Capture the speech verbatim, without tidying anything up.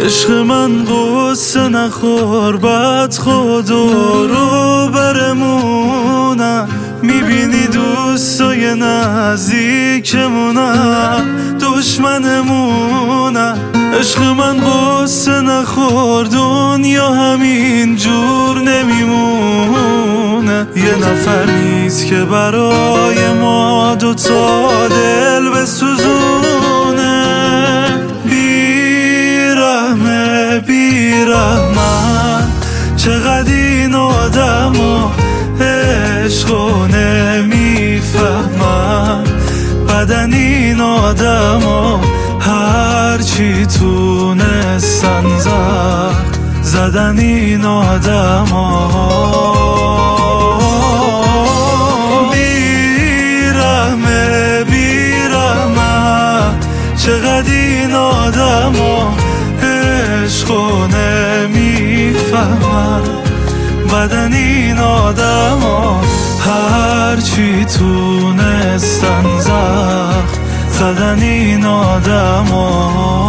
عشق من قصه نخور بد خدا رو برمونم. میبینی دوستای نزدیکمونم دشمنمونم. عشق من قصه نخور دنیا همین جور نمیمونه. یه نفر نیست که برای ما دوتا دل بسوزونه. بیرحمه بیرحمت چقدر این آدما عشقو نمیفهمن. بدن این آدما هرچی تونستن زد زدن این آدما. بیرحمه بیرحمت چقدر این آدما عشقو نمیفهمن. بدن این آدما هرچی تونستن زد زدن این آدما.